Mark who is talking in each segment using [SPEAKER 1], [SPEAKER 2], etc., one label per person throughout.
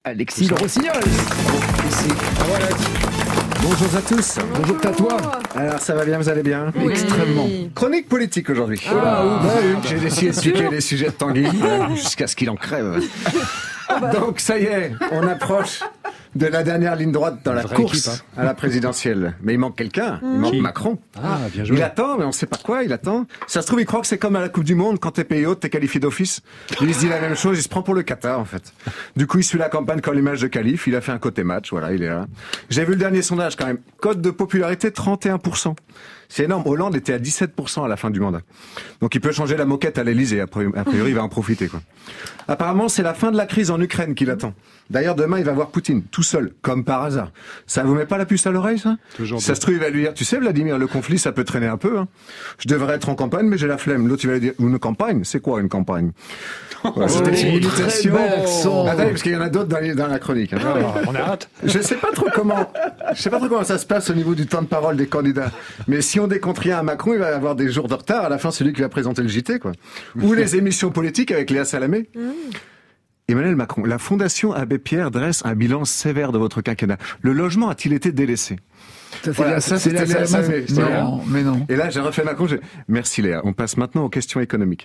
[SPEAKER 1] Alexis Le Rossignol.
[SPEAKER 2] Voilà. Bonjour à tous.
[SPEAKER 1] Bonjour à toi.
[SPEAKER 2] Alors ça va bien, vous allez bien?
[SPEAKER 1] Oui. Extrêmement.
[SPEAKER 2] Chronique politique aujourd'hui. J'ai décidé de piquer les sujets de Tanguy jusqu'à ce qu'il en crève. Donc ça y est, on approche de la dernière ligne droite dans la course équipe, à la présidentielle. Mais il manque quelqu'un, il manque Macron.
[SPEAKER 1] Ah, bien joué.
[SPEAKER 2] Il attend, mais on sait pas quoi, il attend. Ça se trouve, il croit que c'est comme à la Coupe du Monde, quand t'es pays hôte, t'es qualifié d'office. Il se dit la même chose, il se prend pour le Qatar, en fait. Du coup, il suit la campagne comme les matchs de qualif, il a fait un côté match, voilà, il est là. J'ai vu le dernier sondage quand même. Cote de popularité, 31%. C'est énorme. Hollande était à 17% à la fin du mandat. Donc il peut changer la moquette à l'Elysée. A priori, il va en profiter, quoi. Apparemment, c'est la fin de la crise en Ukraine qui l'attend. D'ailleurs, demain, il va voir Poutine, tout seul, comme par hasard. Ça vous met pas la puce à l'oreille, ça? Toujours. Ça se trouve, il va lui dire, tu sais, Vladimir, le conflit, ça peut traîner un peu, hein. Je devrais être en campagne, mais j'ai la flemme. L'autre, il va lui dire, une campagne? C'est quoi une campagne? Voilà, c'était une imitation. Attendez, parce qu'il y en a d'autres dans la chronique, hein.
[SPEAKER 1] On a hâte.
[SPEAKER 2] Je sais pas trop comment ça se passe au niveau du temps de parole des candidats. Mais si on décompte rien à Macron, il va avoir des jours de retard. À la fin, celui qui va présenter le JT, quoi. Ou les émissions politiques avec Léa Salamé. Emmanuel Macron, la Fondation Abbé Pierre dresse un bilan sévère de votre quinquennat. Le logement a-t-il été délaissé?
[SPEAKER 1] Ça, c'était Léa Salamé.
[SPEAKER 2] Non, mais non. Et là, j'ai refait Macron. Merci Léa. On passe maintenant aux questions économiques.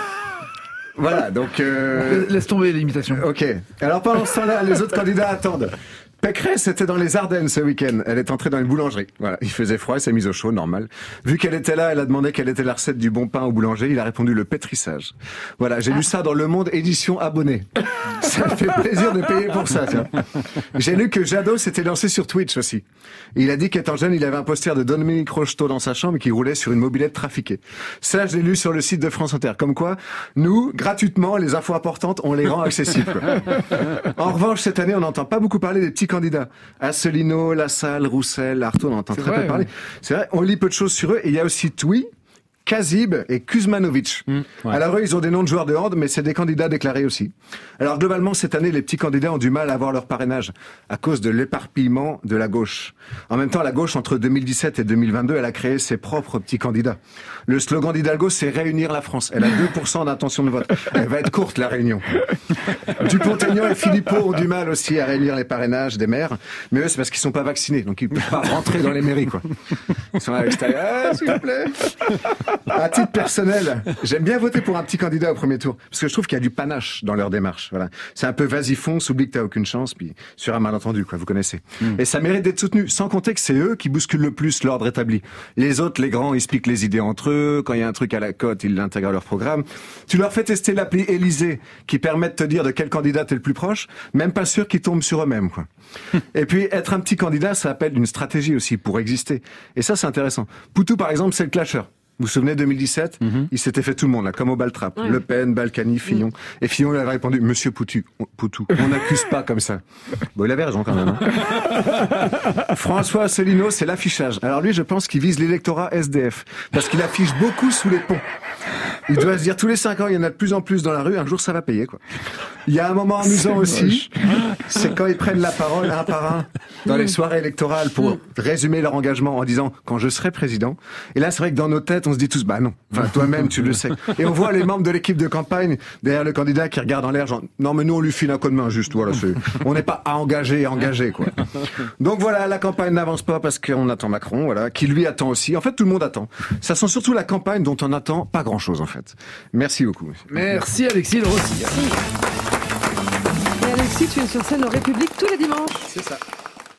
[SPEAKER 2] Voilà, donc...
[SPEAKER 1] Laisse tomber l'imitation.
[SPEAKER 2] Ok. Alors pendant ce temps-là, les autres candidats attendent. Pécresse était dans les Ardennes ce week-end. Elle est entrée dans une boulangerie. Voilà, il faisait froid, elle s'est mise au chaud, normal. Vu qu'elle était là, elle a demandé quelle était la recette du bon pain au boulanger. Il a répondu le pétrissage. Voilà, j'ai lu ça dans Le Monde édition abonné. Ça me fait plaisir de payer pour ça, tiens. J'ai lu que Jadot s'était lancé sur Twitch aussi. Il a dit qu'étant jeune, il avait un poster de Dominique Rocheteau dans sa chambre et qu'il roulait sur une mobilette trafiquée. Ça, je l'ai lu sur le site de France Inter. Comme quoi, nous, gratuitement, les infos importantes, on les rend accessibles, quoi. En revanche, cette année, on n'entend pas beaucoup parler des petits candidats. Asselineau, Lassalle, Roussel, Artaud, on entend très peu parler. C'est vrai, on lit peu de choses sur eux. Et il y a aussi Touy, Kazib et Kuzmanovic. Alors eux, ils ont des noms de joueurs de hand, mais c'est des candidats déclarés aussi. Alors globalement, cette année, les petits candidats ont du mal à avoir leur parrainage à cause de l'éparpillement de la gauche. En même temps, la gauche, entre 2017 et 2022, elle a créé ses propres petits candidats. Le slogan d'Hidalgo, c'est réunir la France. Elle a 2% d'intention de vote. Elle va être courte, la réunion. Dupont-Aignan et Philippot ont du mal aussi à réunir les parrainages des maires. Mais eux, c'est parce qu'ils sont pas vaccinés. Donc ils peuvent pas rentrer dans les mairies, quoi. Ils sont à l'extérieur. Ah, s'il vous plaît. À titre personnel, j'aime bien voter pour un petit candidat au premier tour, parce que je trouve qu'il y a du panache dans leur démarche. Voilà, c'est un peu vas-y fonce, oublie que t'as aucune chance, puis sur un malentendu, quoi. Vous connaissez. Et ça mérite d'être soutenu, sans compter que c'est eux qui bousculent le plus l'ordre établi. Les autres, les grands, ils se piquent les idées entre eux. Quand il y a un truc à la cote, ils l'intègrent à leur programme. Tu leur fais tester l'appli Élysée, qui permet de te dire de quel candidat t'es le plus proche, même pas sûr qu'ils tombent sur eux-mêmes, quoi. Et puis être un petit candidat, ça appelle une stratégie aussi pour exister. Et ça, c'est intéressant. Poutou, par exemple, c'est le clasheur. Vous vous souvenez, 2017, il s'était fait tout le monde, là, comme au Baltrap. Le Pen, Balkany, Fillon. Et Fillon, il avait répondu, Monsieur Poutou, on n'accuse pas comme ça. Bon, il avait raison quand même, hein. François Asselineau, c'est l'affichage. Alors lui, je pense qu'il vise l'électorat SDF. Parce qu'il affiche beaucoup sous les ponts. Il doit se dire, tous les 5 ans, il y en a de plus en plus dans la rue, un jour, ça va payer, quoi. Il y a un moment amusant aussi, c'est quand ils prennent la parole un par un dans les soirées électorales pour résumer leur engagement en disant, quand je serai président. Et là, c'est vrai que dans nos têtes, on se dit tous, bah non. Enfin, toi-même, tu le sais. Et on voit les membres de l'équipe de campagne derrière le candidat qui regardent en l'air, genre, non, mais nous, on lui file un coup de main, juste, voilà, on n'est pas à engagé, quoi. Donc voilà, la campagne n'avance pas parce qu'on attend Macron, voilà, qui lui attend aussi. En fait, tout le monde attend. Ça sent surtout la campagne dont on attend pas grand-chose, en fait. Merci beaucoup.
[SPEAKER 1] Merci Alexis Le Rossignol.
[SPEAKER 3] Et Alexis, tu es sur scène en République tous les dimanches.
[SPEAKER 2] C'est ça.